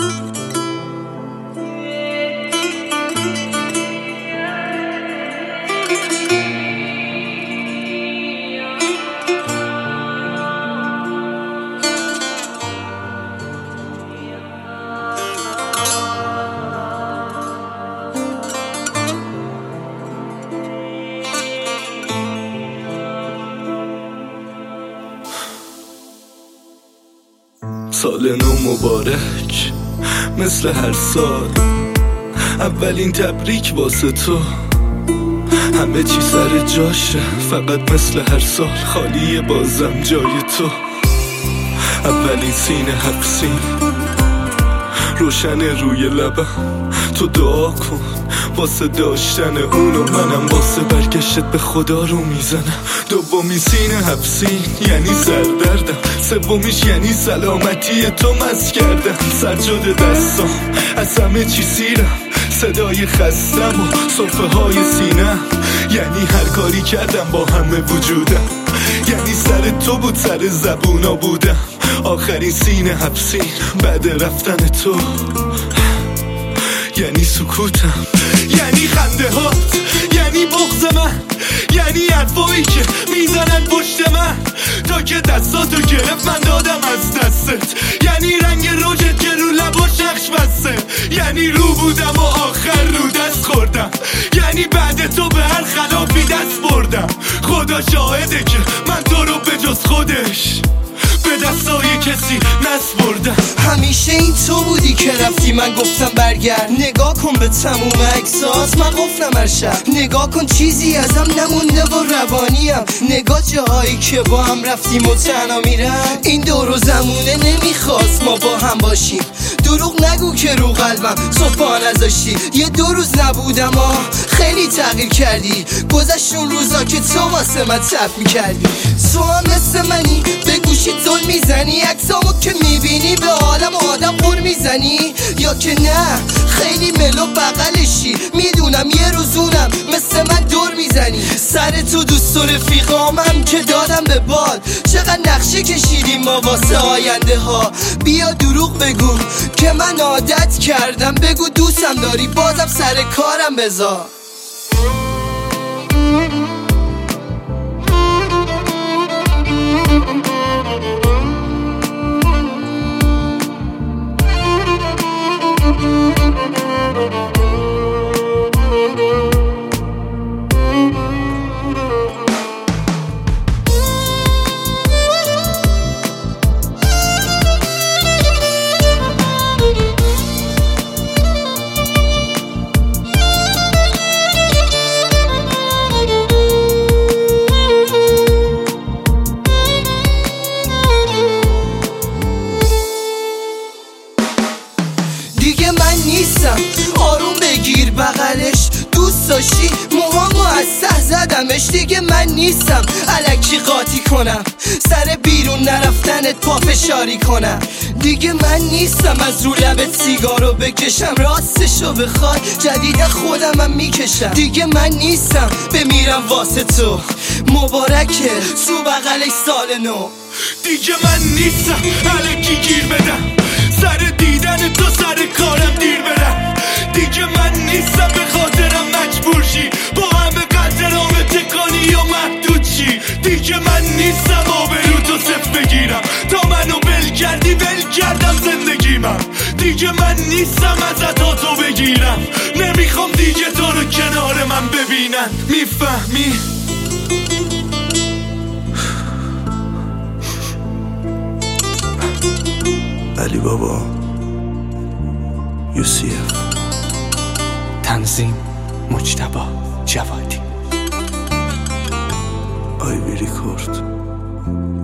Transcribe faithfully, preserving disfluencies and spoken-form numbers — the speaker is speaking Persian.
سال نو مبارک، مثل هر سال اولین تبریک واسه تو. همه چی سر جاشه، فقط مثل هر سال خالیه بازم جای تو. اولین سینه حبسین روشن روی لبم، تو دعا کن واسه داشتن اونو، منم واسه برگشت به خدا رو میزنم. دومی سینه حبسین یعنی سردردم، سومیش یعنی سلامتی تو مست کردم. سجاده دستام از همه چی سیرم، صدای خستم و صفحه های سینم. یعنی هر کاری کردم با همه وجودم، یعنی سر تو بود سر زبونا بودم. آخرین سینه حبسین بعد رفتن تو، یعنی سکوتم، یعنی خنده هات، یعنی بغض من، یعنی حرفایی که میزنن پشت من. تا که دستاتو گرفت من دادم از دستت، یعنی رنگ روجت که رو لباش نقش بسته. یعنی رو بودم و آخر رو دست خوردم، یعنی بعد تو به هر خلافی دست بردم. خدا شاهده که من تو رو به جز خودش به دستای کسی نسپردم. همیشه این تو بودی که رفتی من گفتم برگرد. نگاه کن به تموم عکسات من قفلم هر شب. نگاه کن چیزی ازم نمونده و روانیم. نگاه جاهایی که با هم رفتیم و تنها میرم. این دور و زمونه نمیخواست ما با هم باشیم. دروغ نگو که رو قلبم صبح نذاشتی. یه دو روز نبودم آه خیلی تغییر کردی. گذشت اون روزا که تو واسه من تف میکردی. تو هم مثل منی به گوشی زل میزنی، عکسامو که میبینی به عالم آدم قور میزنی. یا که نه خیلی ملو بغلشی، میدونم یه روزونم مثل من دور میزنی. سر تو دوست و رفیقامم که دادم به باد. چقدر نقشه کشیدیم ما واسه آینده ها. بیا دروغ بگو که من عادت کردم، بگو دوستم داری بازم سر کارم بذار. دیگه من نیستم آروم بگیر بغلش. دوست داشتی موهامو از سه زدمش. دیگه من نیستم الکی قاطی کنم، سر بیرون نرفتنت پا فشاری کنم. دیگه من نیستم از رو لبت سیگارو بکشم، راستشو بخوای جدید خودمم میکشم. دیگه من نیستم بمیرم واسه تو، مبارکه تو بغلش سال نو. دیگه من نیستم الکی گیر بدم، سر دیدن تو سر کارم دیر برم. دیگه من نیستم به خاطرم مجبور شی، با همه قدرام تکانی و محدود شی. دیگه من نیستم آبرو تو صف بگیرم، تا منو بل کردی بل کردم زندگیمم. دیگه من نیستم ازت تو بگیرم، نمیخوام دیگه تو رو کنار من ببینن. میفهمی؟ علی بابا یوسیف. تنظیم مجتبی جوادی. آیوی ریکورد.